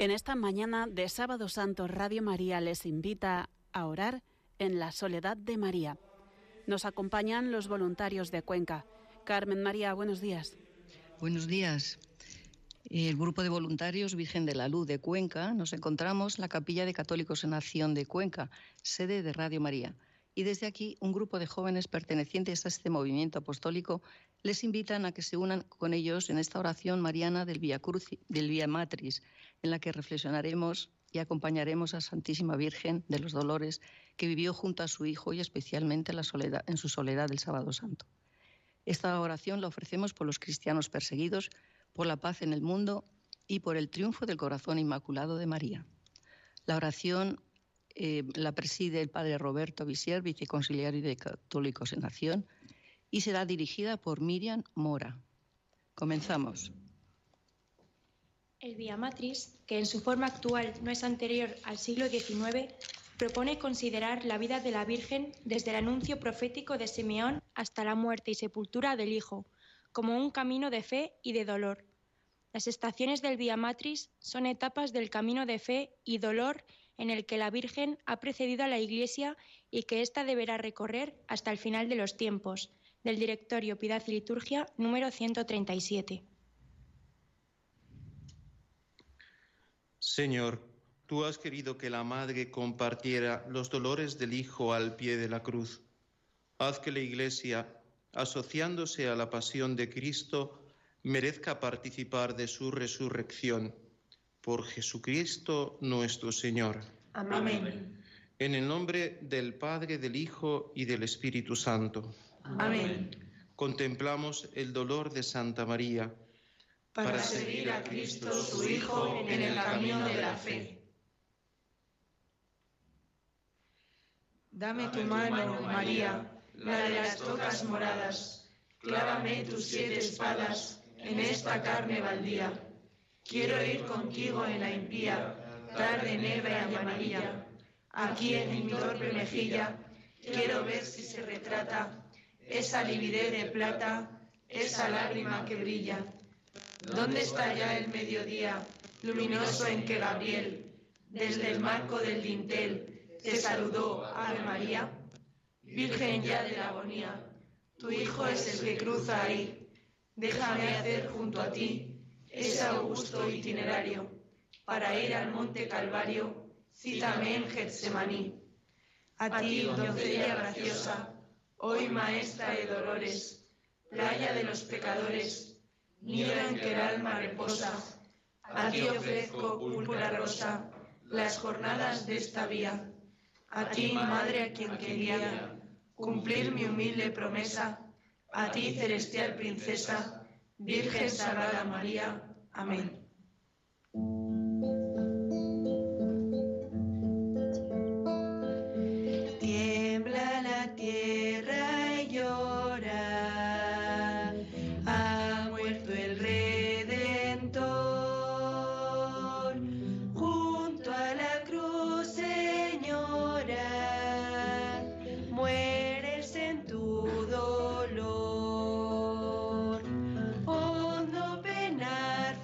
En esta mañana de Sábado Santo, Radio María les invita a orar en la soledad de María. Nos acompañan los voluntarios de Cuenca. Carmen María, buenos días. Buenos días. El grupo de voluntarios Virgen de la Luz de Cuenca nos encontramos en la Capilla de Católicos en Acción de Cuenca, sede de Radio María. Y desde aquí, un grupo de jóvenes pertenecientes a este movimiento apostólico les invitan a que se unan con ellos en esta oración mariana del Vía Matris, en la que reflexionaremos y acompañaremos a Santísima Virgen de los Dolores, que vivió junto a su Hijo y especialmente en su soledad del Sábado Santo. Esta oración la ofrecemos por los cristianos perseguidos, por la paz en el mundo y por el triunfo del corazón inmaculado de María. La oración la preside el padre Roberto Visier, viceconsiliario de Católicos en Acción, y será dirigida por Miriam Mora. Comenzamos. El Vía Matris, que en su forma actual no es anterior al siglo XIX, propone considerar la vida de la Virgen desde el anuncio profético de Simeón hasta la muerte y sepultura del Hijo, como un camino de fe y de dolor. Las estaciones del Vía Matris son etapas del camino de fe y dolor en el que la Virgen ha precedido a la Iglesia y que ésta deberá recorrer hasta el final de los tiempos, del Directorio Piedad y Liturgia número 137. Señor, tú has querido que la Madre compartiera los dolores del Hijo al pie de la cruz. Haz que la Iglesia, asociándose a la pasión de Cristo, merezca participar de su resurrección. Por Jesucristo nuestro Señor. Amén. En el nombre del Padre, del Hijo y del Espíritu Santo. Amén. Contemplamos el dolor de Santa María para seguir a Cristo, su Hijo, en el camino de la fe. Dame tu mano, María, la de las tocas moradas. Clávame tus 7 espadas en esta carne baldía. Quiero ir contigo en la impía, tarde negra y amarilla. Aquí en mi torpe mejilla, quiero ver si se retrata esa lividez de plata, esa lágrima que brilla. ¿Dónde está ya el mediodía luminoso en que Gabriel, desde el marco del dintel, te saludó, Ave María? Virgen ya de la agonía, tu Hijo es el que cruza ahí. Déjame hacer junto a ti ese augusto itinerario. Para ir al monte Calvario, cítame en Getsemaní. A ti, doncella graciosa, hoy maestra de dolores, playa de los pecadores, nido en que el alma reposa. A ti ofrezco, púrpura rosa, las jornadas de esta vía. A ti, madre a quien quería cumplir mi humilde promesa. A ti, celestial princesa, Virgen Sagrada María. Amén. Tiembla la tierra y llora, ha muerto el Redentor. Junto a la cruz, Señora, mueres en tu dolor. Hondo penar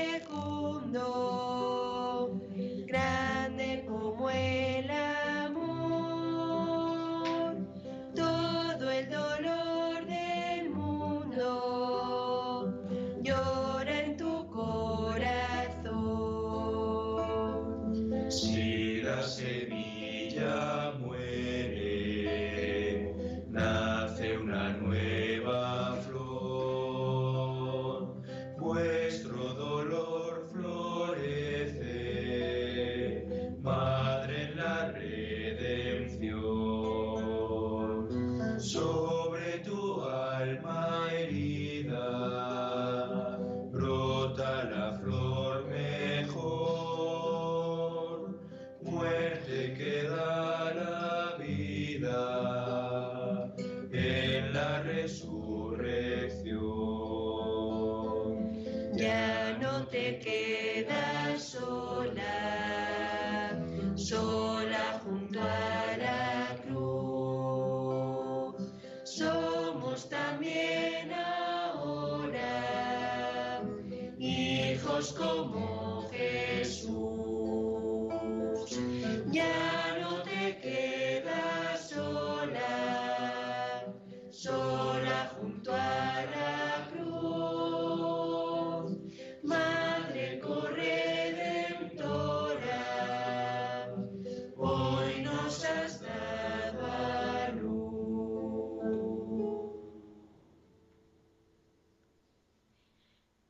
fecundo, grande como el amor. Todo el dolor del mundo llora en tu corazón. Si la semilla muere, nace una nueva flor. Vuestro dolor florece, Madre en la redención. Sobre tu alma herida brota la flor mejor. Muerte que da la vida en la resurrección. Ya no te quedas sola, sola junto a la cruz. Somos también ahora hijos como Jesús.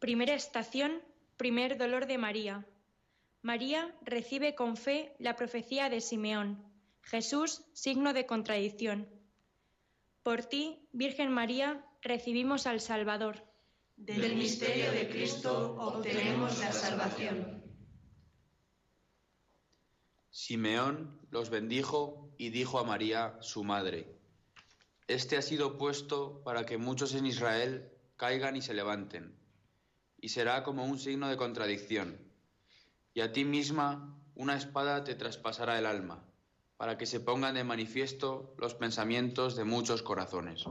Primera estación, primer dolor de María. María recibe con fe la profecía de Simeón. Jesús, signo de contradicción. Por ti, Virgen María, recibimos al Salvador. Del misterio de Cristo obtenemos la salvación. Simeón los bendijo y dijo a María, su madre: Este ha sido puesto para que muchos en Israel caigan y se levanten, y será como un signo de contradicción. Y a ti misma una espada te traspasará el alma, para que se pongan de manifiesto los pensamientos de muchos corazones.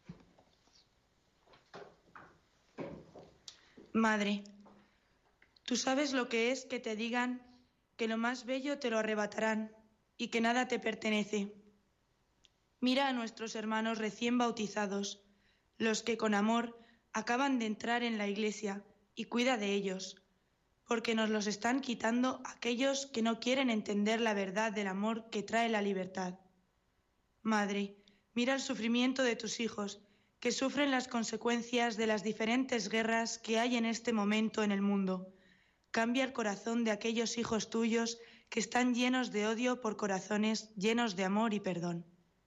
Madre, tú sabes lo que es que te digan que lo más bello te lo arrebatarán y que nada te pertenece. Mira a nuestros hermanos recién bautizados, los que con amor acaban de entrar en la iglesia, y cuida de ellos, porque nos los están quitando aquellos que no quieren entender la verdad del amor que trae la libertad. Madre, mira el sufrimiento de tus hijos, que sufren las consecuencias de las diferentes guerras que hay en este momento en el mundo. Cambia el corazón de aquellos hijos tuyos que están llenos de odio por corazones llenos de amor y perdón.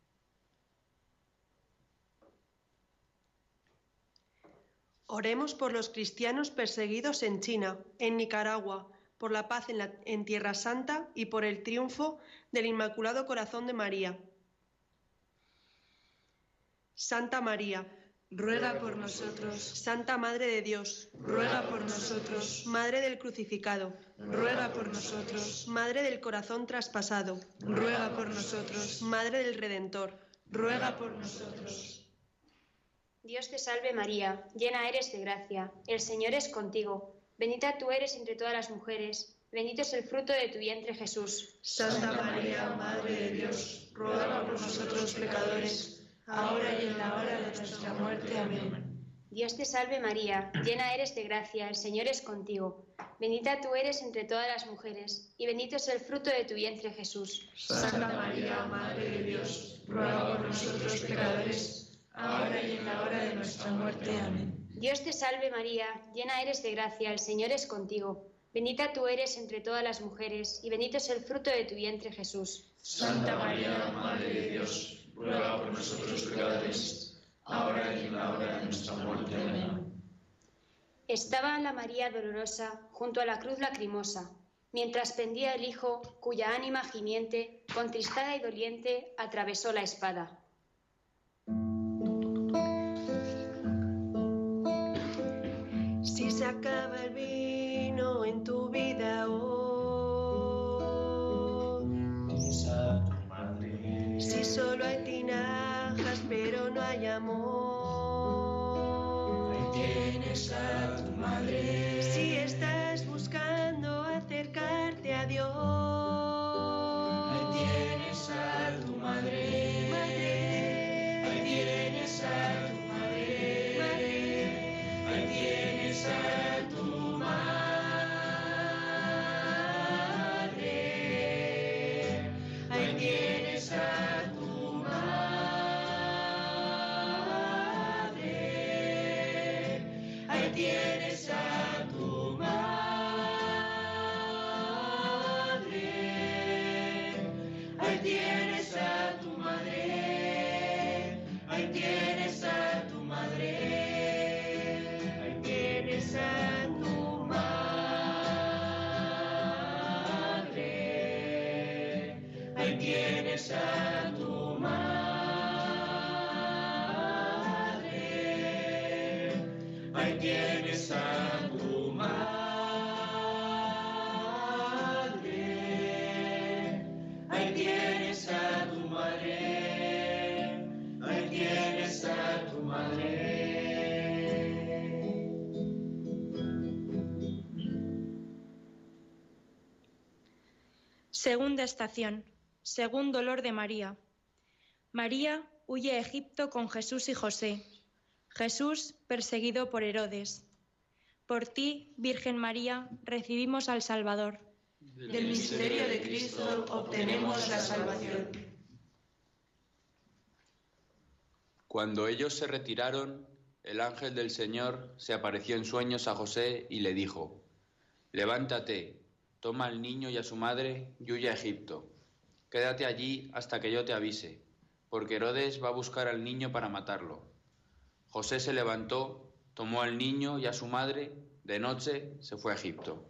Oremos por los cristianos perseguidos en China, en Nicaragua, por la paz en Tierra Santa y por el triunfo del Inmaculado Corazón de María. Santa María, ruega por nosotros. Santa Madre de Dios, ruega por nosotros. Madre del Crucificado, ruega por nosotros. Madre del Corazón Traspasado, ruega por nosotros. Madre del Redentor, ruega por nosotros. Dios te salve María, llena eres de gracia, el Señor es contigo, bendita tú eres entre todas las mujeres, bendito es el fruto de tu vientre Jesús. Santa María, Madre de Dios, ruega por nosotros pecadores, ahora y en la hora de nuestra muerte. Amén. Dios te salve María, llena eres de gracia, el Señor es contigo, bendita tú eres entre todas las mujeres, y bendito es el fruto de tu vientre Jesús. Santa María, Madre de Dios, ruega por nosotros pecadores, ahora y en la hora de nuestra muerte. Amén. Dios te salve María, llena eres de gracia, el Señor es contigo, bendita tú eres entre todas las mujeres, y bendito es el fruto de tu vientre Jesús. Santa María, Madre de Dios, ruega por nosotros pecadores, ahora y en la hora de nuestra muerte. Amén. Estaba la María dolorosa junto a la cruz lacrimosa, mientras pendía el Hijo, cuya ánima gimiente, contristada y doliente, atravesó la espada. Si se acaba el vino en tu vida hoy, si solo hay tinajas pero no hay amor, ahí tienes a tu madre. Si estás buscando acercarte a Dios, ahí tienes a tu madre. Ahí tienes a tu madre. Ahí tienes a tu madre. Ahí tienes a tu madre. Ahí tienes a tu madre. Ahí tienes a tu madre. Ahí tienes a tu madre. Ahí tienes a tu madre. Ahí tienes a tu madre. Ahí tienes a tu madre. Ahí tienes a tu madre. Ahí tienes a tu madre. Segunda estación, según dolor de María. María huye a Egipto con Jesús y José. Jesús perseguido por Herodes. Por ti, Virgen María, recibimos al Salvador. Del misterio de Cristo obtenemos la salvación. Cuando ellos se retiraron, el ángel del Señor se apareció en sueños a José y le dijo: «Levántate, toma al niño y a su madre y huye a Egipto. Quédate allí hasta que yo te avise, porque Herodes va a buscar al niño para matarlo». José se levantó, tomó al niño y a su madre, de noche se fue a Egipto.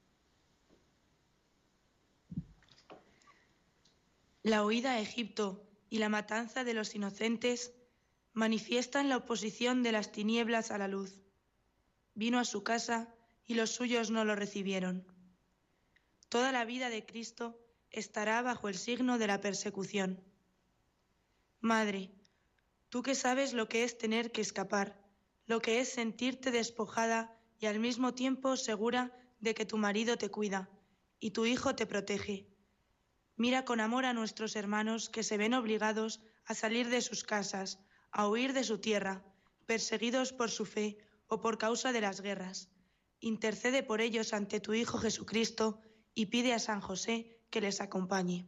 La huida a Egipto y la matanza de los inocentes manifiestan la oposición de las tinieblas a la luz. Vino a su casa y los suyos no lo recibieron. Toda la vida de Cristo estará bajo el signo de la persecución. Madre, tú que sabes lo que es tener que escapar, lo que es sentirte despojada y al mismo tiempo segura de que tu marido te cuida y tu hijo te protege. Mira con amor a nuestros hermanos que se ven obligados a salir de sus casas, a huir de su tierra, perseguidos por su fe o por causa de las guerras. Intercede por ellos ante tu Hijo Jesucristo y pide a San José que les acompañe.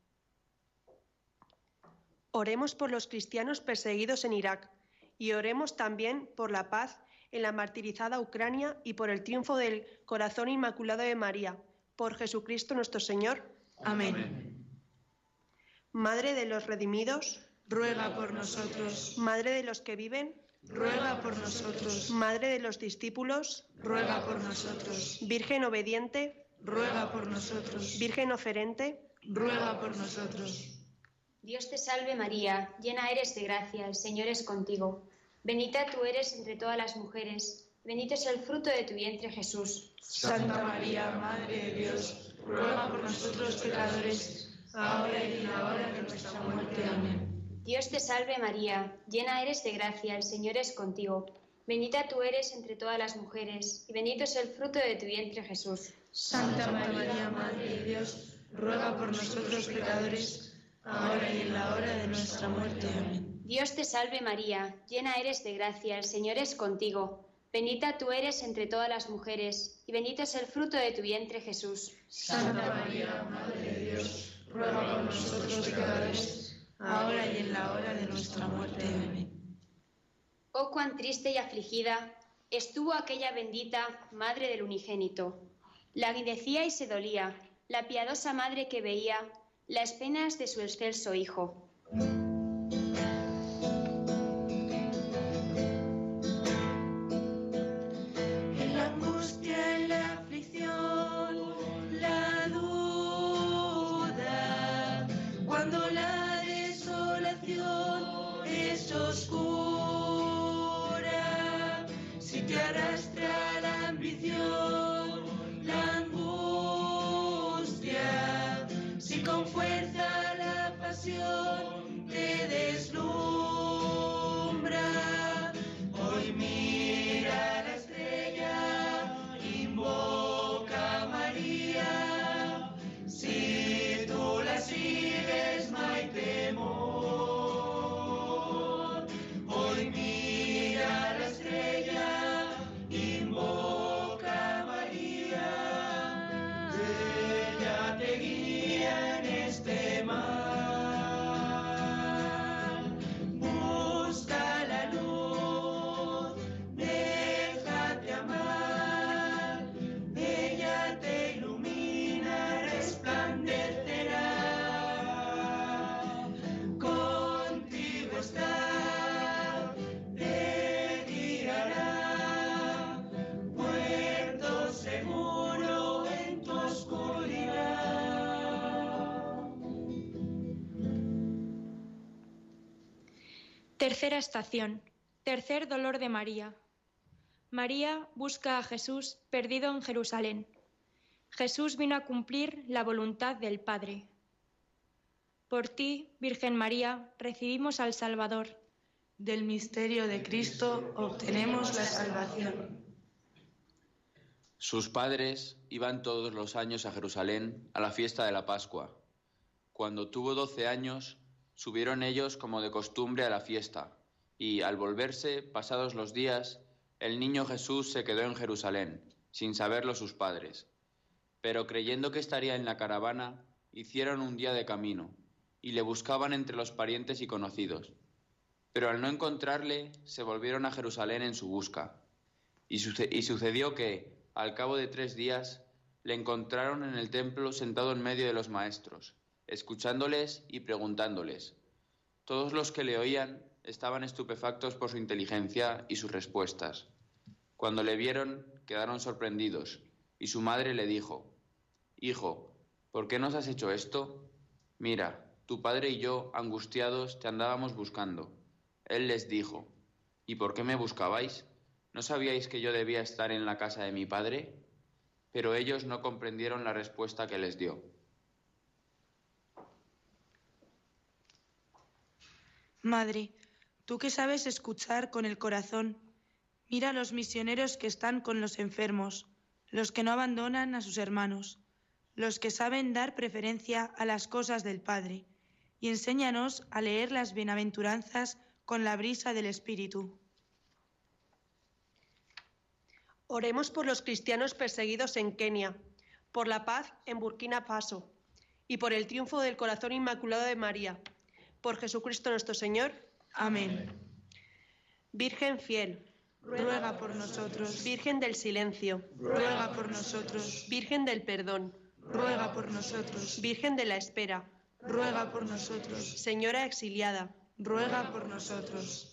Oremos por los cristianos perseguidos en Irak y oremos también por la paz en la martirizada Ucrania y por el triunfo del corazón inmaculado de María, por Jesucristo nuestro Señor. Amén. Madre de los redimidos, Ruega por nosotros. Madre de los que viven, Ruega por nosotros. Madre de los discípulos, Ruega por nosotros. Virgen obediente, Ruega por nosotros. Virgen oferente, Ruega por nosotros. Dios te salve María, llena eres de gracia, el Señor es contigo. Bendita tú eres entre todas las mujeres, bendito es el fruto de tu vientre Jesús. Santa María, Madre de Dios, ruega por nosotros pecadores, ahora y en la hora de nuestra muerte. Amén. Dios te salve María, llena eres de gracia, el Señor es contigo. Bendita tú eres entre todas las mujeres, y bendito es el fruto de tu vientre Jesús. Santa María, Madre de Dios, ruega por nosotros pecadores, ahora y en la hora de nuestra muerte. Amén. Dios te salve María, llena eres de gracia, el Señor es contigo. Bendita tú eres entre todas las mujeres, y bendito es el fruto de tu vientre Jesús. Santa María, Madre de Dios, ruega por nosotros pecadores, ahora y en la hora de nuestra muerte. Amén. Oh, cuán triste y afligida estuvo aquella bendita Madre del Unigénito. Languidecía y se dolía, la piadosa madre que veía las penas de su excelso Hijo. Te deslumbra, hoy mira la estrella, invoca a María, si tú la sigues no hay temor. Hoy mira la estrella, invoca a María, ella te guía en este mar. Tercera estación. Tercer dolor de María. María busca a Jesús perdido en Jerusalén. Jesús vino a cumplir la voluntad del Padre. Por ti, Virgen María, recibimos al Salvador. Del misterio de Cristo obtenemos la salvación. Sus padres iban todos los años a Jerusalén a la fiesta de la Pascua. Cuando tuvo 12 años, subieron ellos como de costumbre a la fiesta, y al volverse, pasados los días, el niño Jesús se quedó en Jerusalén, sin saberlo sus padres. Pero creyendo que estaría en la caravana, hicieron un día de camino, y le buscaban entre los parientes y conocidos. Pero al no encontrarle, se volvieron a Jerusalén en su busca. Y sucedió que, al cabo de 3 días, le encontraron en el templo sentado en medio de los maestros, escuchándoles y preguntándoles. Todos los que le oían estaban estupefactos por su inteligencia y sus respuestas. Cuando le vieron, quedaron sorprendidos, y su madre le dijo: «Hijo, ¿por qué nos has hecho esto? Mira, tu padre y yo, angustiados, te andábamos buscando». Él les dijo: «¿Y por qué me buscabais? ¿No sabíais que yo debía estar en la casa de mi padre?». Pero ellos no comprendieron la respuesta que les dio. Madre, tú que sabes escuchar con el corazón, mira a los misioneros que están con los enfermos, los que no abandonan a sus hermanos, los que saben dar preferencia a las cosas del Padre, y enséñanos a leer las bienaventuranzas con la brisa del Espíritu. Oremos por los cristianos perseguidos en Kenia, por la paz en Burkina Faso y por el triunfo del corazón inmaculado de María. Por Jesucristo nuestro Señor. Amén. Virgen fiel, ruega por nosotros. Virgen del silencio, ruega por nosotros. Virgen del perdón, ruega por nosotros. Virgen de la espera, ruega por nosotros. Señora exiliada, ruega por nosotros.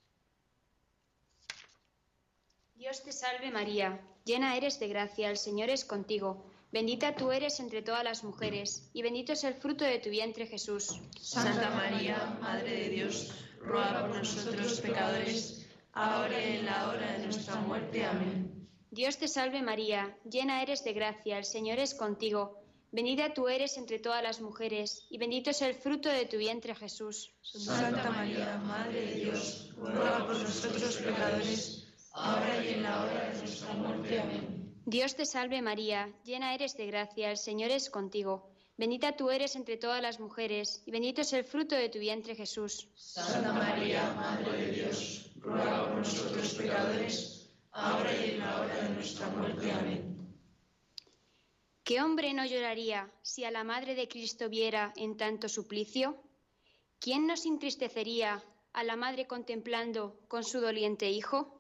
Dios te salve María, llena eres de gracia, el Señor es contigo. Bendita tú eres entre todas las mujeres, y bendito es el fruto de tu vientre, Jesús. Santa María, Madre de Dios, ruega por nosotros pecadores, ahora y en la hora de nuestra muerte. Amén. Dios te salve María, llena eres de gracia, el Señor es contigo. Bendita tú eres entre todas las mujeres, y bendito es el fruto de tu vientre, Jesús. Santa María, Madre de Dios, ruega por nosotros pecadores, ahora y en la hora de nuestra muerte. Amén. Dios te salve María, llena eres de gracia, el Señor es contigo. Bendita tú eres entre todas las mujeres, y bendito es el fruto de tu vientre, Jesús. Santa María, Madre de Dios, ruega por nosotros pecadores, ahora y en la hora de nuestra muerte. Amén. ¿Qué hombre no lloraría si a la Madre de Cristo viera en tanto suplicio? ¿Quién no se entristecería a la Madre contemplando con su doliente Hijo?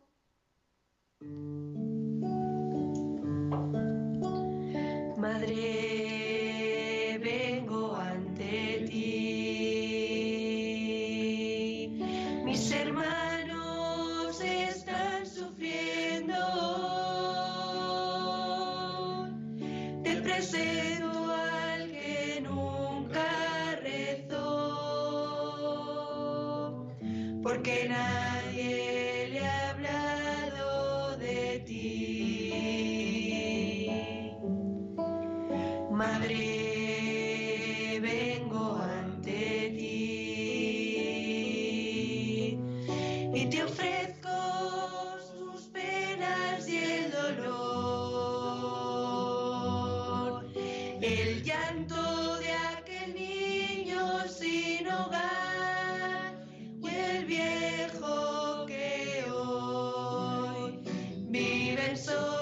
Madre, vengo ante ti. Mis hermanos están sufriendo. Te presento al que nunca rezó, porque nadie le ha hablado de ti. Madre, vengo ante ti y te ofrezco sus penas y el dolor, el llanto de aquel niño sin hogar y el viejo que hoy vive en soledad.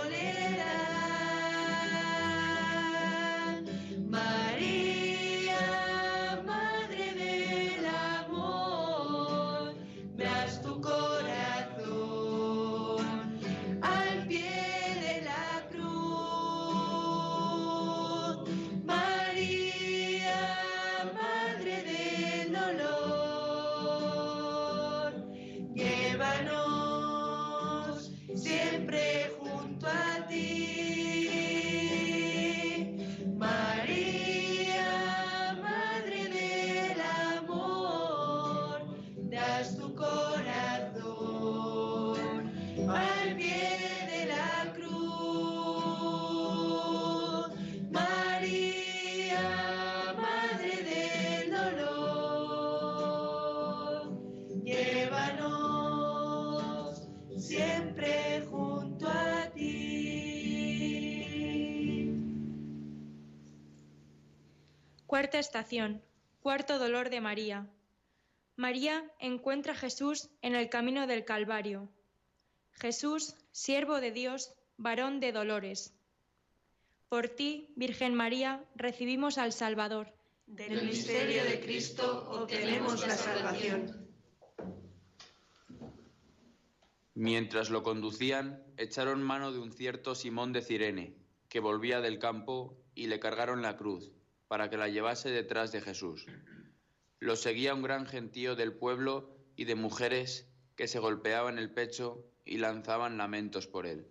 Cuarta estación. Cuarto dolor de María. María encuentra a Jesús en el camino del Calvario. Jesús, siervo de Dios, varón de dolores. Por ti, Virgen María, recibimos al Salvador. Del misterio de Cristo obtenemos la salvación. Mientras lo conducían, echaron mano de un cierto Simón de Cirene, que volvía del campo, y le cargaron la cruz, para que la llevase detrás de Jesús. Lo seguía un gran gentío del pueblo y de mujeres que se golpeaban el pecho y lanzaban lamentos por él.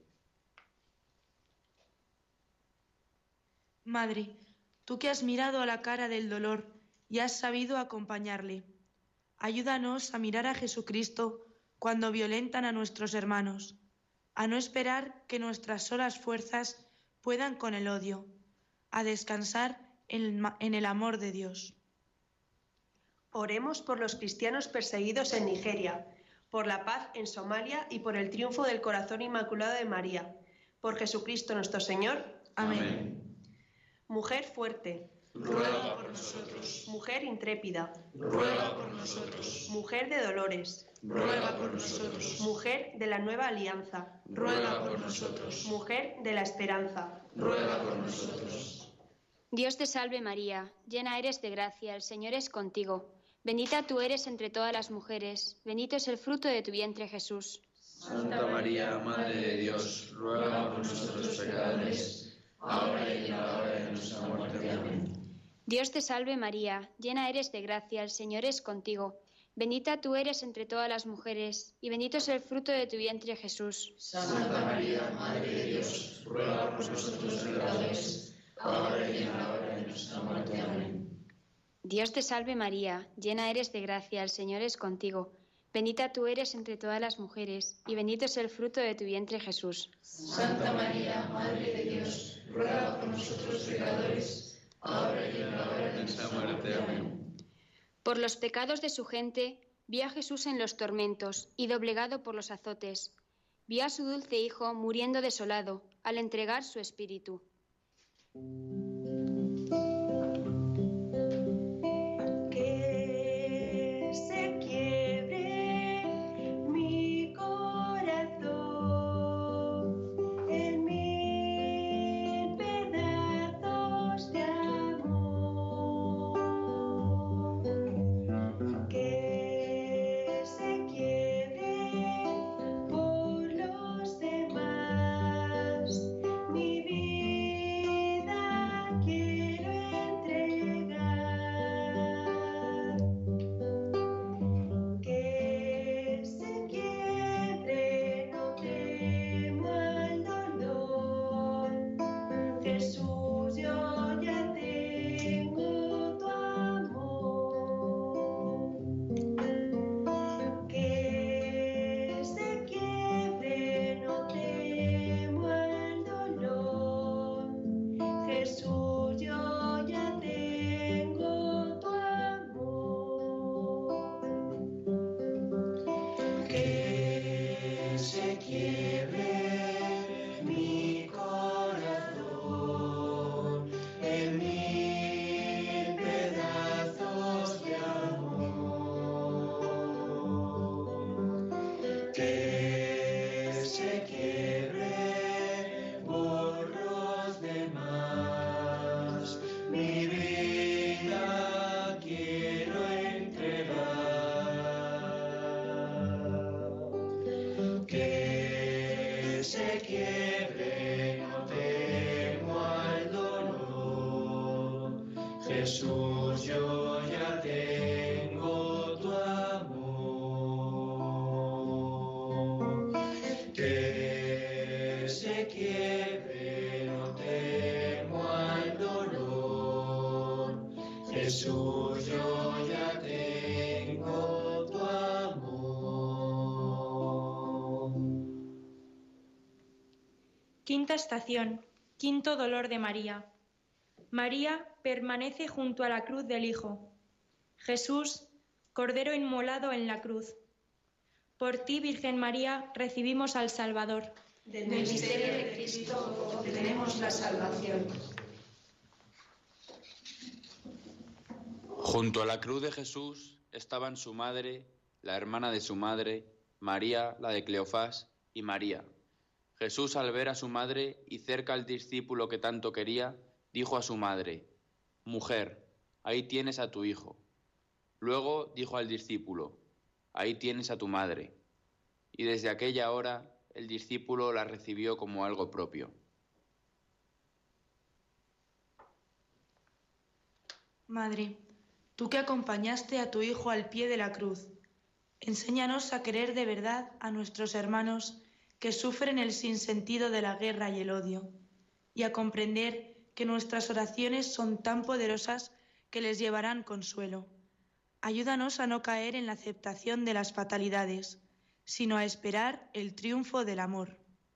Madre, tú que has mirado a la cara del dolor y has sabido acompañarle, ayúdanos a mirar a Jesucristo cuando violentan a nuestros hermanos, a no esperar que nuestras solas fuerzas puedan con el odio, a descansar en el amor de Dios. Oremos por los cristianos perseguidos en Nigeria, por la paz en Somalia y por el triunfo del corazón inmaculado de María. Por Jesucristo nuestro Señor. Amén. Mujer fuerte, ruega por nosotros. Mujer intrépida, Ruega por nosotros. Mujer de dolores, Ruega por nosotros. Mujer de la nueva alianza, Ruega por nosotros. Mujer de la esperanza, Ruega por nosotros. Dios te salve María, llena eres de gracia, el Señor es contigo. Bendita tú eres entre todas las mujeres, bendito es el fruto de tu vientre Jesús. Santa María, Madre de Dios, ruega por nosotros pecadores, ahora y en la hora de nuestra muerte. Amén. Dios te salve María, llena eres de gracia, el Señor es contigo. Bendita tú eres entre todas las mujeres, y bendito es el fruto de tu vientre Jesús. Santa María, Madre de Dios, ruega por nosotros pecadores, ahora y en la hora de nuestra muerte. Amén. Dios te salve María, llena eres de gracia, el Señor es contigo. Bendita tú eres entre todas las mujeres, y bendito es el fruto de tu vientre Jesús. Santa María, Madre de Dios, ruega por nosotros pecadores, ahora y en la hora de nuestra muerte. Amén. Por los pecados de su gente, vio a Jesús en los tormentos y doblegado por los azotes. Vio a su dulce Hijo muriendo desolado al entregar su espíritu. Jesús, yo ya tengo tu amor. Que se quiebre, no temo al dolor. Jesús, yo ya tengo tu amor. Quinta estación. Quinto dolor de María. María permanece junto a la cruz del Hijo. Jesús, Cordero inmolado en la cruz. Por ti, Virgen María, recibimos al Salvador. Del misterio de Cristo obtenemos la salvación. Junto a la cruz de Jesús estaban su madre, la hermana de su madre, María, la de Cleofás, y María. Jesús, al ver a su madre y cerca al discípulo que tanto quería, dijo a su madre: «Mujer, ahí tienes a tu hijo». Luego dijo al discípulo: «Ahí tienes a tu madre». y desde aquella hora el discípulo la recibió como algo propio. Madre, tú que acompañaste a tu Hijo al pie de la cruz, enséñanos a querer de verdad a nuestros hermanos que sufren el sinsentido de la guerra y el odio, y a comprender que nuestras oraciones son tan poderosas que les llevarán consuelo. Ayúdanos a no caer en la aceptación de las fatalidades, sino a esperar el triunfo del amor.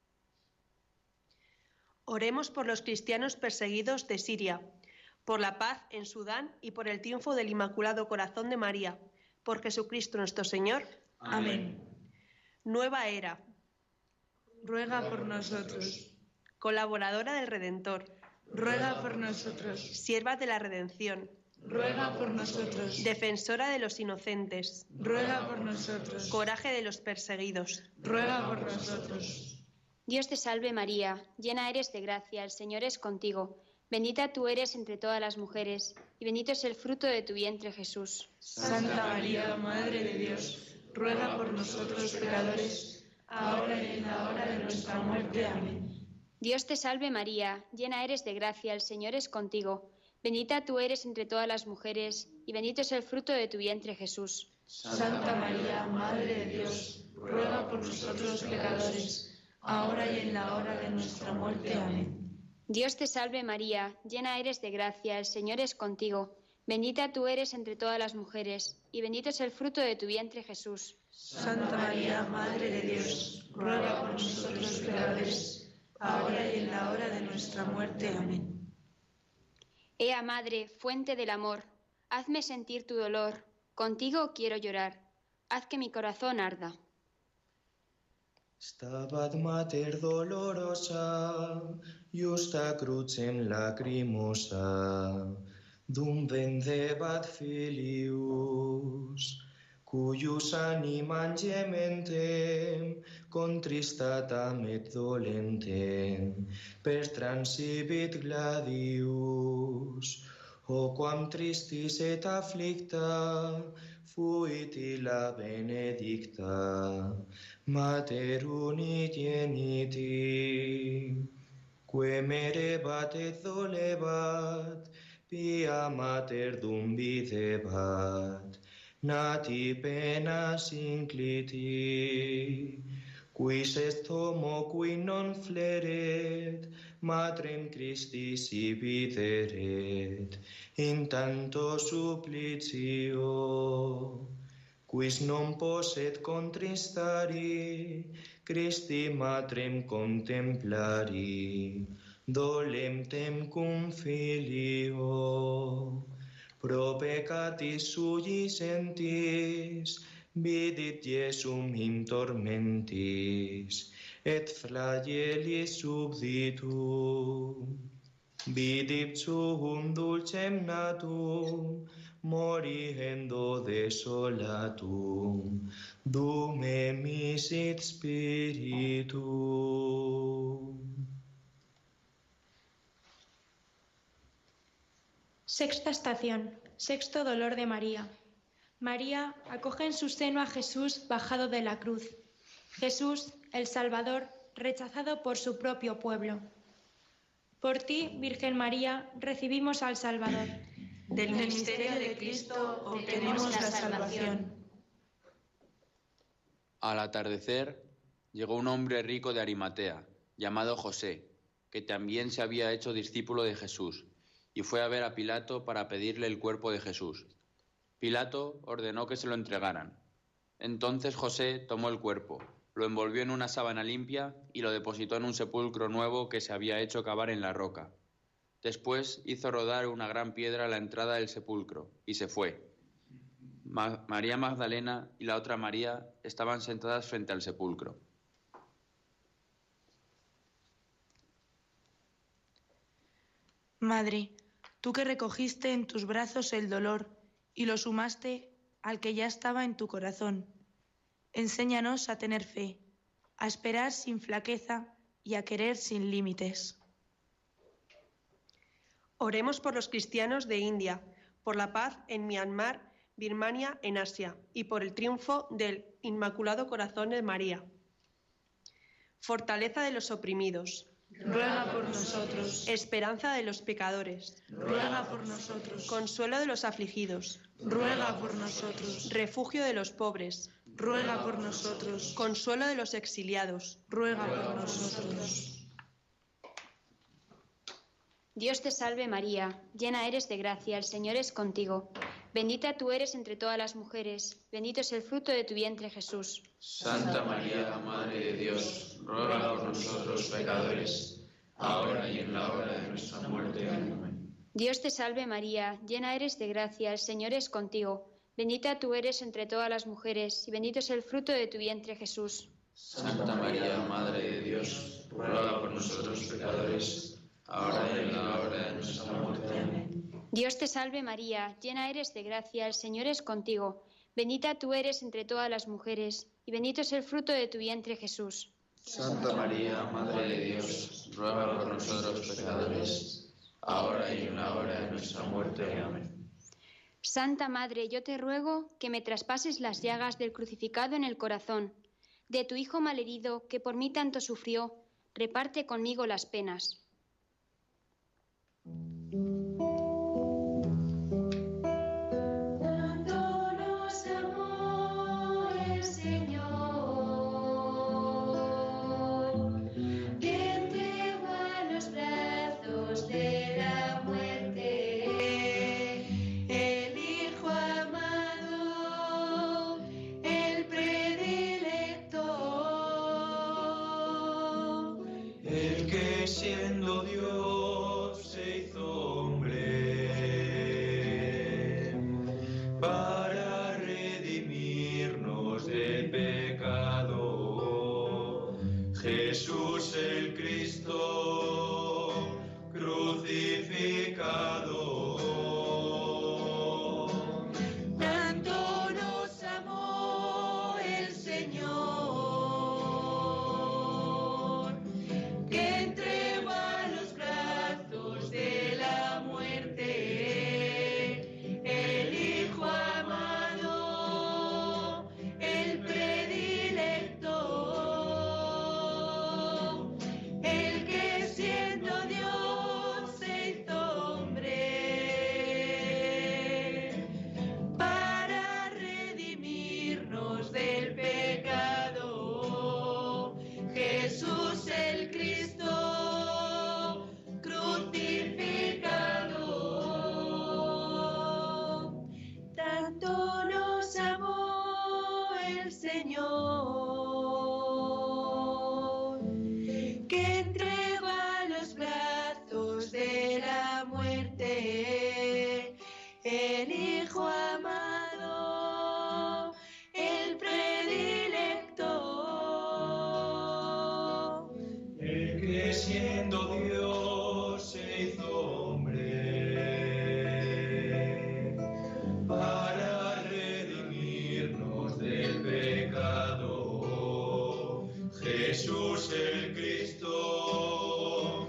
Oremos por los cristianos perseguidos de Siria, por la paz en Sudán y por el triunfo del Inmaculado Corazón de María, por Jesucristo nuestro Señor. Amén. Nueva era. Ruega por nosotros. Colaboradora del Redentor. Ruega por nosotros. Sierva de la redención. Ruega por nosotros. Defensora de los inocentes. Ruega por nosotros. Coraje de los perseguidos. Ruega por nosotros. Dios te salve María, llena eres de gracia, el Señor es contigo. Bendita tú eres entre todas las mujeres, y bendito es el fruto de tu vientre, Jesús. Santa María, Madre de Dios, ruega por nosotros pecadores, ahora y en la hora de nuestra muerte. Amén. Dios te salve María, llena eres de gracia, el Señor es contigo. Bendita tú eres entre todas las mujeres, y bendito es el fruto de tu vientre, Jesús. Santa María, Madre de Dios, ruega por nosotros pecadores, ahora y en la hora de nuestra muerte. Amén. Dios te salve María, llena eres de gracia, el Señor es contigo. Bendita tú eres entre todas las mujeres, y bendito es el fruto de tu vientre, Jesús. Santa María, Madre de Dios, ruega por nosotros pecadores, ahora y en la hora de nuestra muerte. Amén. Ea Madre, fuente del amor, hazme sentir tu dolor, contigo quiero llorar, haz que mi corazón arda. Stabat Mater dolorosa, justa crucem lacrimosa, dum vendebat filius, cuius animam gementem, contristatam et dolentem, per transibit gladius. O quam tristis et afflicta, fuit illa benedicta, Mater unigeniti, quem erebat et dolebat, pia Mater dum videbat, nati penas incliti, quis est homo qui non fleret, Matrem Christi sibi videret, in tanto supplicio, quis non posset contristari, Christi Matrem contemplari, dolemtem cum filio, pro peccatis sui sentis, vidit Iesum in tormentis, et flagellis subditum, vidit suum dulcem natum, morihendo desolatum, dume misit spiritum. Sexta estación. Sexto dolor de María. María acoge en su seno a Jesús bajado de la cruz. Jesús, el Salvador, rechazado por su propio pueblo. Por ti, Virgen María, recibimos al Salvador. Del misterio de Cristo obtenemos la salvación. Al atardecer, llegó un hombre rico de Arimatea, llamado José, que también se había hecho discípulo de Jesús, y fue a ver a Pilato para pedirle el cuerpo de Jesús. Pilato ordenó que se lo entregaran. Entonces José tomó el cuerpo, lo envolvió en una sábana limpia y lo depositó en un sepulcro nuevo que se había hecho cavar en la roca. Después hizo rodar una gran piedra a la entrada del sepulcro y se fue. María Magdalena y la otra María estaban sentadas frente al sepulcro. Madre, tú que recogiste en tus brazos el dolor y lo sumaste al que ya estaba en tu corazón, enséñanos a tener fe, a esperar sin flaqueza y a querer sin límites. Oremos por los cristianos de India, por la paz en Myanmar, Birmania en Asia, y por el triunfo del Inmaculado Corazón de María. Fortaleza de los oprimidos. Ruega por nosotros. Esperanza de los pecadores. Ruega por nosotros. Consuelo de los afligidos. Ruega por nosotros. Refugio de los pobres. Ruega por nosotros. Consuelo de los exiliados. Ruega por nosotros. Dios te salve María, llena eres de gracia, el Señor es contigo. Bendita tú eres entre todas las mujeres, bendito es el fruto de tu vientre Jesús. Santa María, Madre de Dios, ruega por nosotros pecadores, ahora y en la hora de nuestra muerte. Amén. Dios te salve María, llena eres de gracia, el Señor es contigo. Bendita tú eres entre todas las mujeres, y bendito es el fruto de tu vientre Jesús. Santa María, Madre de Dios, ruega por nosotros pecadores, ahora y en la hora de nuestra muerte. Amén. Dios te salve María, llena eres de gracia, el Señor es contigo. Bendita tú eres entre todas las mujeres, y bendito es el fruto de tu vientre Jesús. Santa María, Madre de Dios, ruega por nosotros pecadores, ahora y en la hora de nuestra muerte. Amén. Santa Madre, yo te ruego que me traspases las llagas del crucificado en el corazón, de tu Hijo malherido, que por mí tanto sufrió, reparte conmigo las penas. Siendo Dios se hizo hombre para redimirnos del pecado. Jesús el Cristo crucificado. Tanto nos amó el Señor. Siendo Dios se hizo hombre para redimirnos del pecado. Jesús el Cristo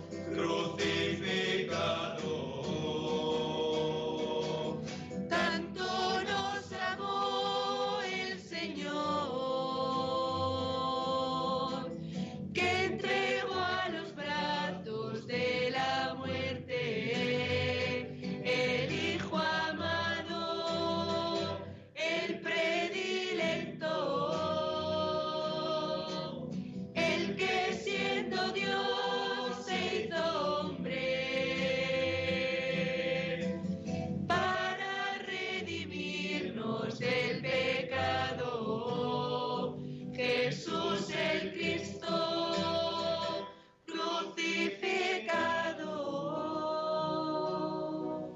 crucificado. Tanto nos amó el Señor que entregó a los brazos de la muerte el Hijo amado, el predilecto, el que siendo Dios se hizo hombre para redimirnos del pecado. Jesús el Cristo crucificado.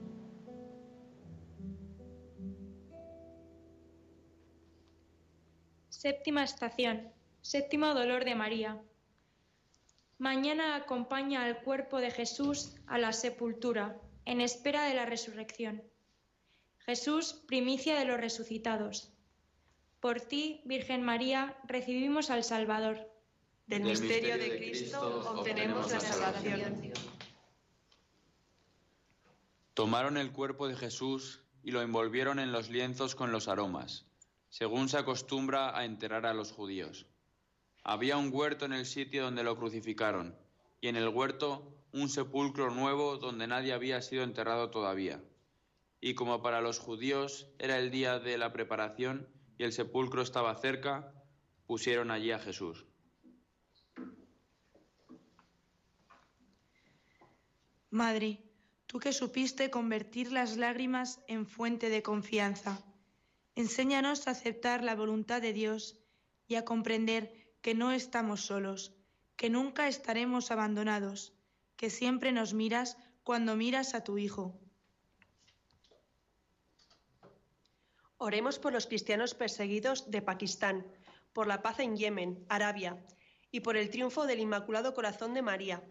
Séptima estación. Séptimo dolor de María. Mañana acompaña al cuerpo de Jesús a la sepultura, en espera de la resurrección. Jesús, primicia de los resucitados. Por ti, Virgen María, recibimos al Salvador. Del misterio de Cristo obtenemos la salvación. Tomaron el cuerpo de Jesús y lo envolvieron en los lienzos con los aromas, según se acostumbra a enterrar a los judíos. Había un huerto en el sitio donde lo crucificaron, y en el huerto un sepulcro nuevo donde nadie había sido enterrado todavía. Y como para los judíos era el día de la preparación y el sepulcro estaba cerca, pusieron allí a Jesús. Madre, tú que supiste convertir las lágrimas en fuente de confianza, enséñanos a aceptar la voluntad de Dios y a comprender que no estamos solos, que nunca estaremos abandonados, que siempre nos miras cuando miras a tu Hijo. Oremos por los cristianos perseguidos de Pakistán, por la paz en Yemen, Arabia, y por el triunfo del Inmaculado Corazón de María.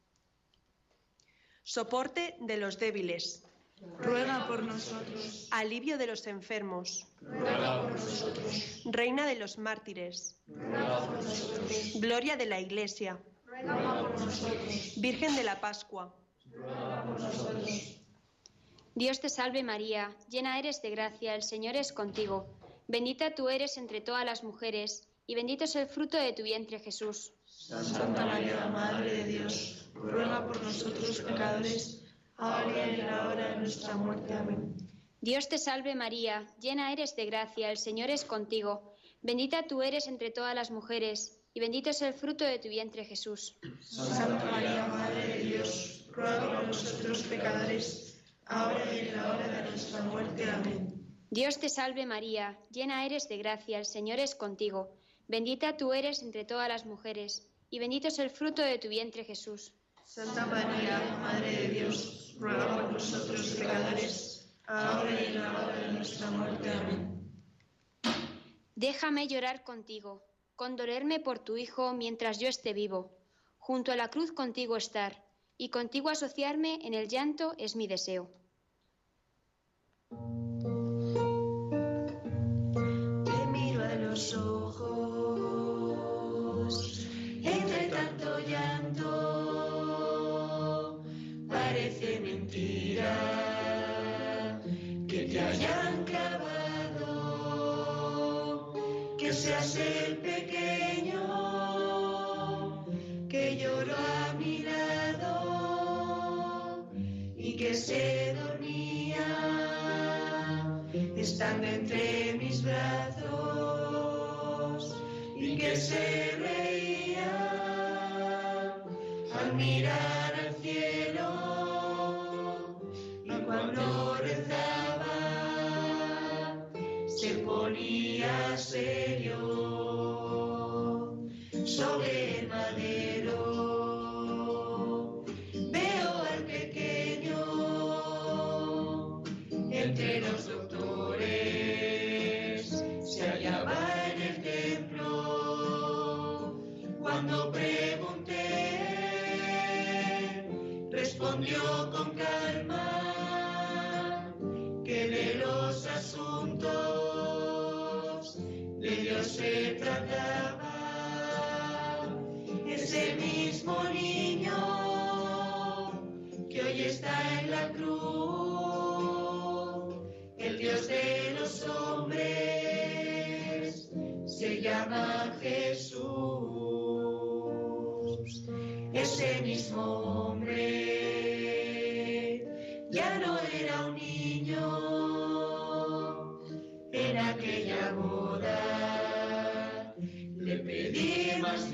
Soporte de los débiles. Ruega por nosotros. Alivio de los enfermos. Ruega por nosotros. Reina de los mártires. Ruega por nosotros. Gloria de la Iglesia. Ruega por nosotros. Virgen de la Pascua. Ruega por nosotros. Dios te salve María, llena eres de gracia, el Señor es contigo. Bendita tú eres entre todas las mujeres, y bendito es el fruto de tu vientre, Jesús. Santa María, Madre de Dios, ruega por nosotros pecadores, ahora y en la hora de nuestra muerte. Amén. Dios te salve María, llena eres de gracia, el Señor es contigo. Bendita tú eres entre todas las mujeres, y bendito es el fruto de tu vientre, Jesús. Santa María, Madre de Dios, ruega por nosotros pecadores, ahora y en la hora de nuestra muerte. Amén. Dios te salve María, llena eres de gracia, el Señor es contigo. Bendita tú eres entre todas las mujeres, y bendito es el fruto de tu vientre, Jesús. Santa María, Madre de Dios, ruega por nosotros pecadores, ahora y en la hora de nuestra muerte. Amén. Déjame llorar contigo, condolerme por tu Hijo mientras yo esté vivo. Junto a la cruz contigo estar, y contigo asociarme en el llanto es mi deseo. Te miro a los ojos, entre tanto llanto, parece mentira que te hayan clavado, que seas el pequeño que lloró a mi lado y que se dormía estando entre mis brazos y que se reía al mirar al cielo y cuando rezaba se ponía serio sobre el madero. Veo al pequeño entre los doctores, se hallaba en el templo. Cuando pregunté, respondió con calma que de los asuntos de Dios se trataba. Ese mismo niño que hoy está en la cruz, el Dios de los hombres, se llama Jesús. Ese mismo hombre ya no era un niño. En aquella boda le pedí más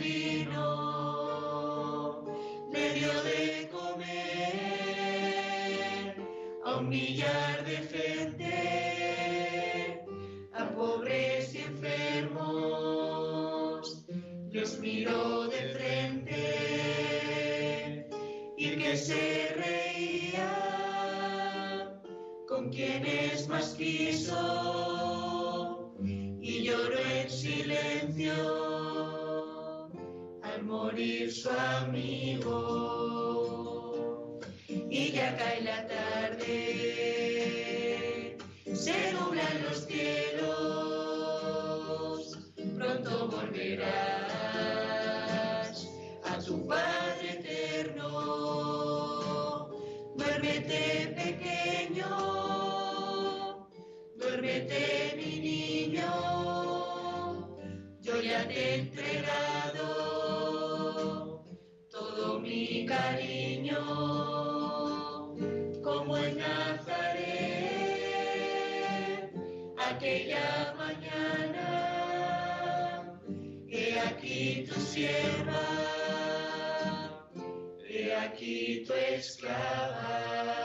vino, le dio de comer a un millar de gente, a pobres y enfermos, los miró de frente y que se reía con quienes más quiso y lloró en silencio al morir su amigo. Y ya cae la tarde, se nublan los cielos, pronto volverás a tu Padre eterno. Duérmete pequeño, ya te he entregado todo mi cariño, como en Nazaret, aquella mañana. He aquí tu sierva, he aquí tu esclava.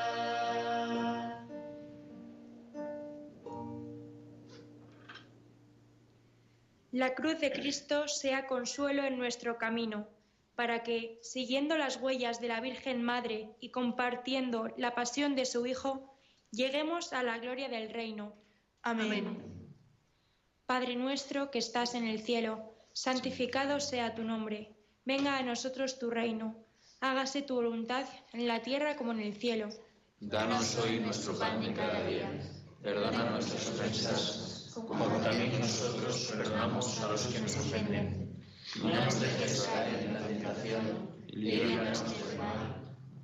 La cruz de Cristo sea consuelo en nuestro camino, para que, siguiendo las huellas de la Virgen Madre y compartiendo la pasión de su Hijo, lleguemos a la gloria del reino. Amén. Padre nuestro que estás en el cielo, santificado sea tu nombre. Venga a nosotros tu reino. Hágase tu voluntad en la tierra como en el cielo. Danos hoy nuestro pan de cada día. Perdona nuestras ofensas, como también nosotros perdonamos a los que nos ofenden. No nos dejes caer en la tentación y líbranos del mal.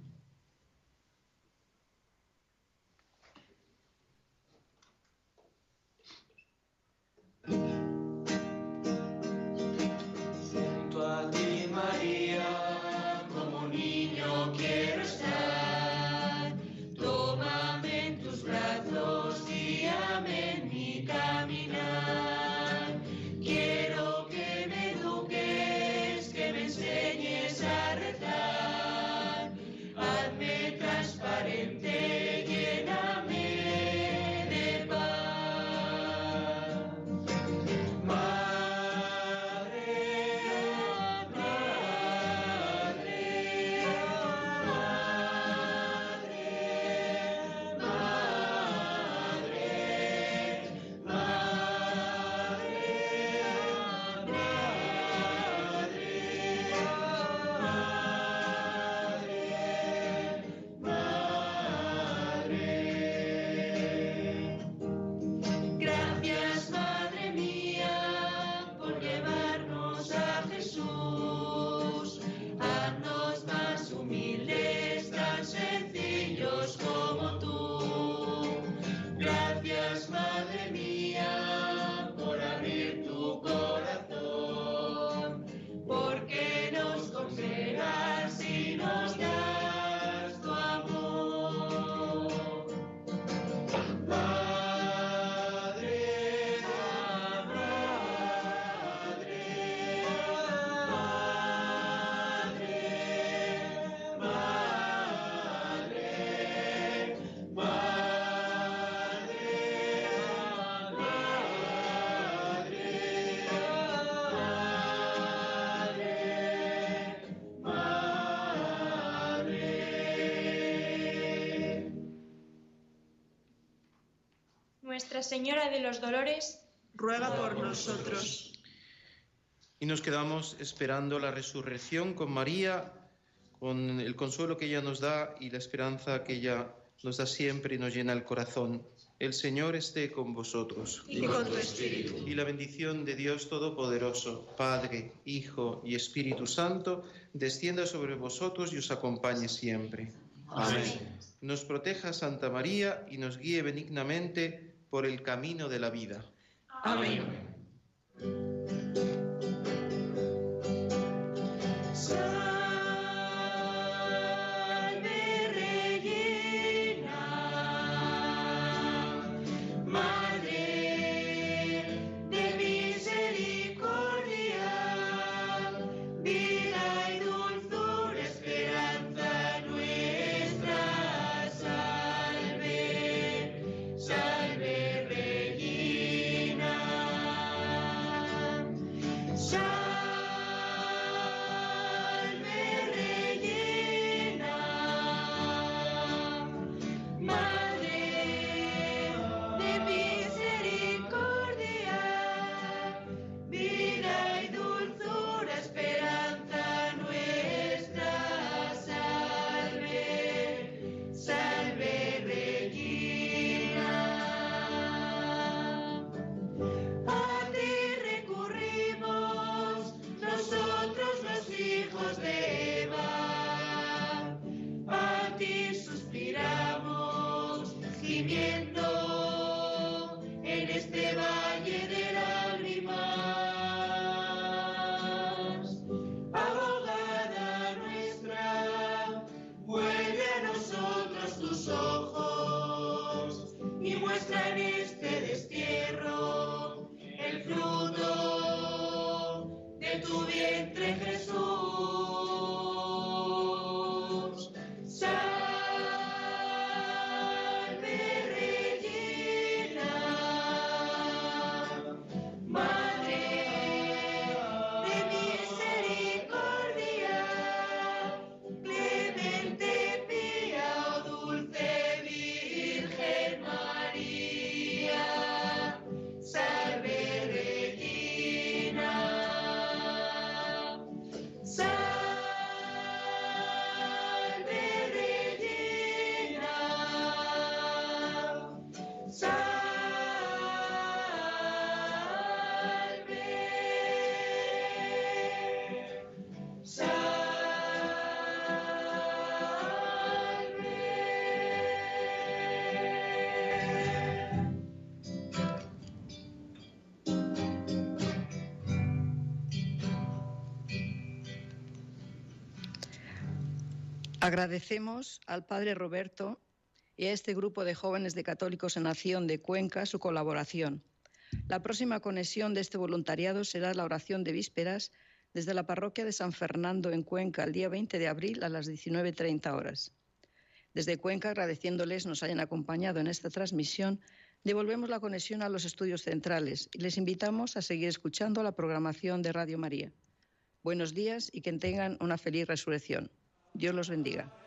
Junto a ti, María, como niño quiero estar. Tómame en tus brazos, guíame en mi caminar. Quiero que me eduques, que me enseñes a rezar. Hazme transparente, lléname de paz. Madre, madre, madre, Gracias, Madre mía, por llevarnos a Jesús. Haznos más humildes, tan sencillos como tú. Gracias, Madre mía, por abrir tu corazón, porque nos congregas y nos das tu amor. Madre, madre, madre, madre, Nuestra Señora de los Dolores, ruega por nosotros. Y nos quedamos esperando la resurrección con María, con el consuelo que ella nos da y la esperanza que ella nos da siempre y nos llena el corazón. El Señor esté con vosotros. Y con tu espíritu. Y la bendición de Dios Todopoderoso, Padre, Hijo y Espíritu Santo, descienda sobre vosotros y os acompañe siempre. Amén. Nos proteja Santa María y nos guíe benignamente por el camino de la vida. Amén. Salve Regina, Madre de misericordia, vida y dulzura, esperanza nuestra. Salve, salve Regina. Salve Regina, Madre de misericordia, vida y dulzura, esperanza nuestra. Salve, salve Regina. A ti recurrimos, tu vientre, Jesús. Salve, Regina, Madre de misericordia, clemente, pía, oh dulce Virgen María. Salve, Regina. Salve, Regina. Agradecemos al Padre Roberto y a este grupo de jóvenes de Católicos en Acción de Cuenca su colaboración. La próxima conexión de este voluntariado será la oración de vísperas desde la parroquia de San Fernando en Cuenca el día 20 de abril a las 19:30 horas. Desde Cuenca, agradeciéndoles nos hayan acompañado en esta transmisión, devolvemos la conexión a los estudios centrales y les invitamos a seguir escuchando la programación de Radio María. Buenos días y que tengan una feliz resurrección. Dios los bendiga.